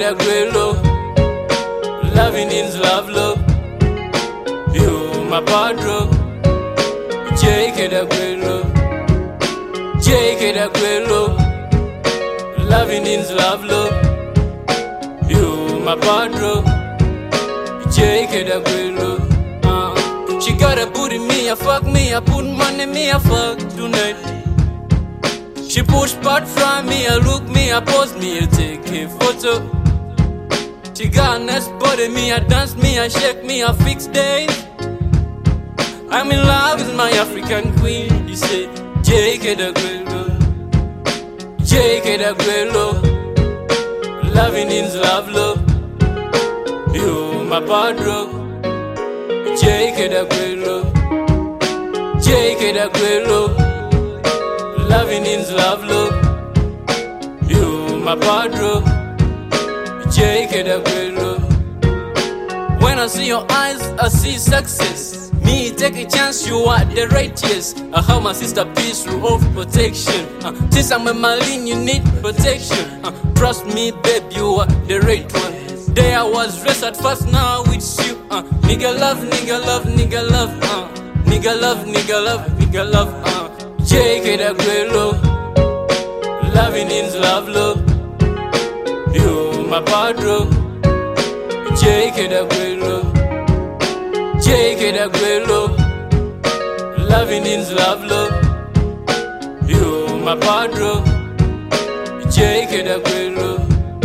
Daguelo, loving is love, love. You, my padro, J.K. Daguelo, J.K. Daguelo, loving is love, love. You, my padro, J.K. Daguelo. She got a booty, me, I fuck me, I put money, me, I fuck tonight. She push part from me, I look me, I pose me, I take a photo. She got a nice body, me, I dance me, I shake me, I fix days. I'm in love with my African queen. You say J.K. Daguelo, J.K. Daguelo, loving is love, love. You, my padro, J.K. Daguelo, J.K. Daguelo, loving is love, love. You, my padro, J.K. Daguelo. When I see your eyes, I see success. Me, take a chance, you are the righteous. I have my sister peace through of protection. Since I'm a Malin, you need protection. Trust me, babe, you are the right one. There I was dressed at first, now it's you. Nigga love, nigga love, nigga love. Nigga love, nigga love, nigga love. J.K. Daguelo, loving is love, love. You, my padro, J.K. Daguelo, J.K. Daguelo, loving is love, love. You, my padro, J.K. Daguelo.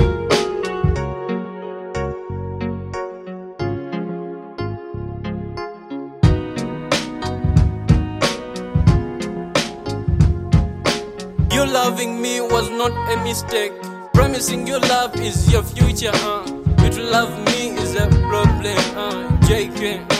You loving me was not a mistake. Promising your love is your future. You to love me is a problem. JK.